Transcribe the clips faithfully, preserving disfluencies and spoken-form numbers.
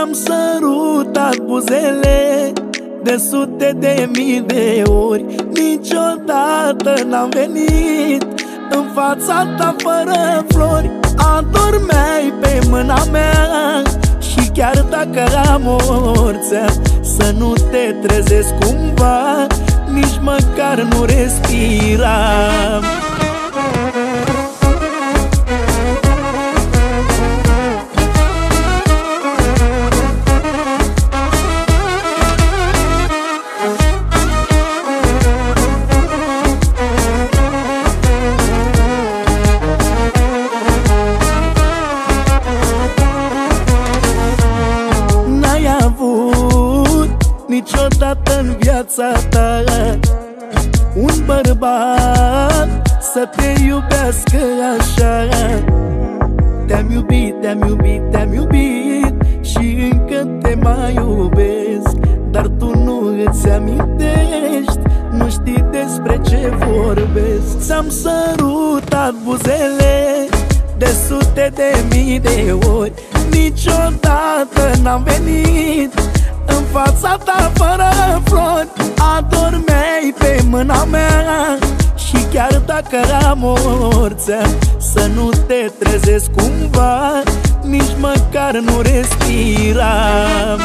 Ți-am sărutat buzele de sute de mii de ori, niciodată n-am venit în fața ta fără flori. Adormeai pe mâna mea și chiar dacă amorțeam, să nu te trezesc cumva, nici măcar nu respiram. Niciodată în viața ta un bărbat să te iubească așa. Te-am iubit, te-am iubit, te-am iubit și încă te mai iubesc, dar tu nu îți amintești, nu știi despre ce vorbesc. Ți-am sărutat buzele de sute de mii de ori, niciodată n-am venit în fața ta fără flori. Adormeai pe mâna mea și chiar dacă amorțeam, să nu te trezesc cumva, nici măcar nu respiram.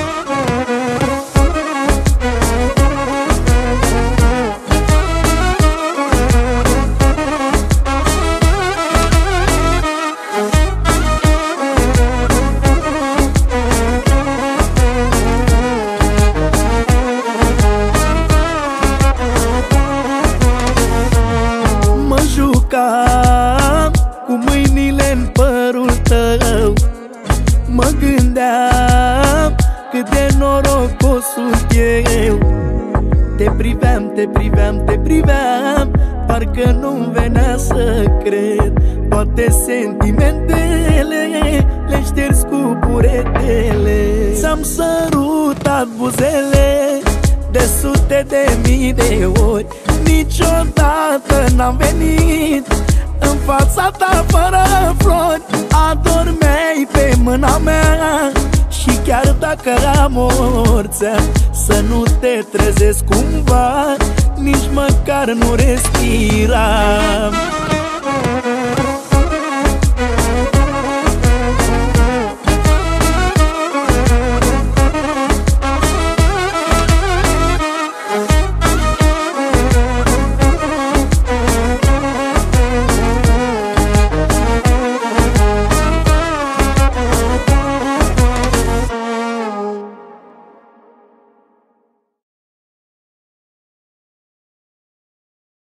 Cu mâinile în părul tău mă gândeam cât de norocos sunt eu. Te priveam, te priveam, te priveam, parcă nu-mi venea să cred. Toate sentimentele le ștergi cu buretele. Ți-am sărutat buzele de sute de mii de ori, niciodată n-am venit în fața ta fără flori. Adormeai pe mâna mea și chiar dacă amorțeam, să nu te trezesc cumva, nici măcar nu respiram.